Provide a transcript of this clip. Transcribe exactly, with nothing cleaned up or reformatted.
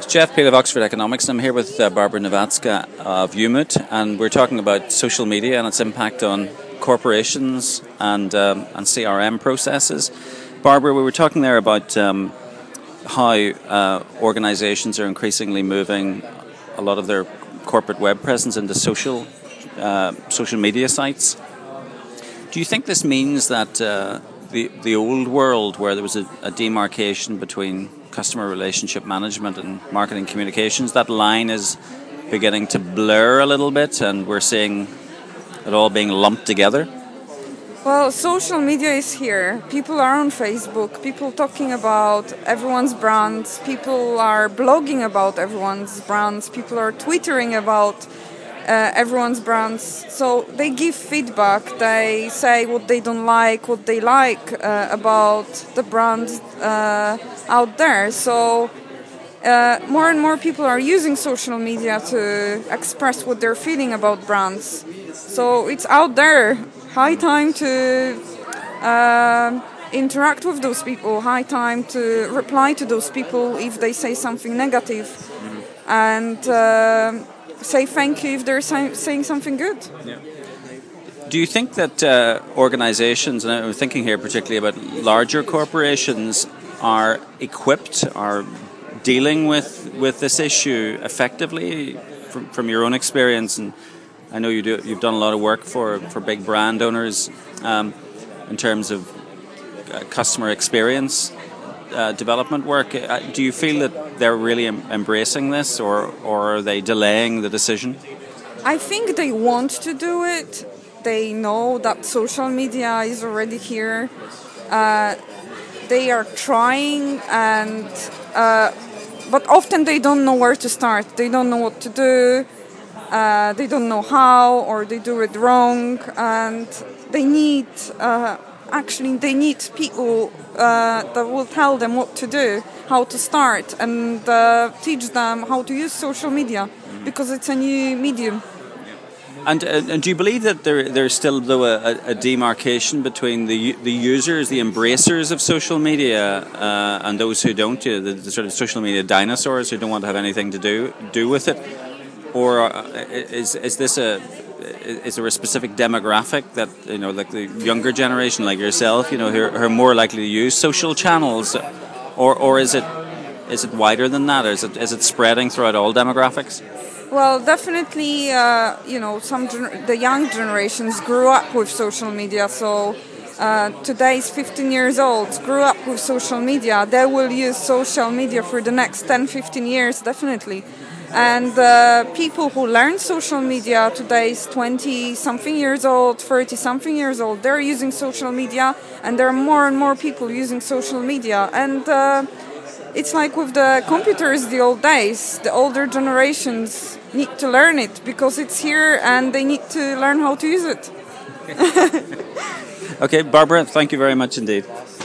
Jeff Peel of Oxford Economics. I'm here with uh, Barbara Nowacka of UMUT, and we're talking about social media and its impact on corporations and um, and C R M processes. Barbara, we were talking there about um, how uh, organisations are increasingly moving a lot of their corporate web presence into social uh, social media sites. Do you think this means that uh, the the old world, where there was a, a demarcation between customer relationship management and marketing communications, that line is beginning to blur a little bit, and we're seeing it all being lumped together? Well, social media is here. People are on Facebook. People talking about everyone's brands. People are blogging about everyone's brands. People are twittering about uh, everyone's brands. So they give feedback. They say what they don't like, what they like uh, about the brands uh, out there. So uh, more and more people are using social media to express what they're feeling about brands. So it's out there. High time to uh, interact with those people. High time to reply to those people if they say something negative, mm-hmm. and uh, say thank you if they're say- saying something good. Yeah. Do you think that uh, organizations, and I'm thinking here particularly about larger corporations, are equipped, are dealing with, with this issue effectively from, from your own experience? And I know you do, you've done a lot of work for, for big brand owners um, in terms of uh, customer experience uh, development work. Uh, do you feel that they're really em- embracing this, or, or are they delaying the decision? I think they want to do it. They know that social media is already here. Uh, they are trying, and uh, but often they don't know where to start. They don't know what to do. Uh, they don't know how, or they do it wrong, and they need uh, actually they need people uh, that will tell them what to do, how to start, and uh, teach them how to use social media, because it's a new medium. And, uh, and do you believe that there there's still though a, a demarcation between the the users, the embracers of social media, uh, and those who don't, uh, the, the sort of social media dinosaurs who don't want to have anything to do do with it? Or is is this a is there a specific demographic that, you know, like the younger generation, like yourself, you know, who are, who are more likely to use social channels, or or is it is it wider than that, or is it is it spreading throughout all demographics? Well, definitely, uh, you know, some gener- the young generations grew up with social media, so uh, today's fifteen years old grew up with social media. They will use social media for the next ten, fifteen years, definitely. And uh, people who learn social media today's twenty-something years old, thirty-something years old, they're using social media, and there are more and more people using social media. And uh, it's like with the computers the old days. The older generations need to learn it because it's here, and they need to learn how to use it. Okay, Barbara, thank you very much indeed.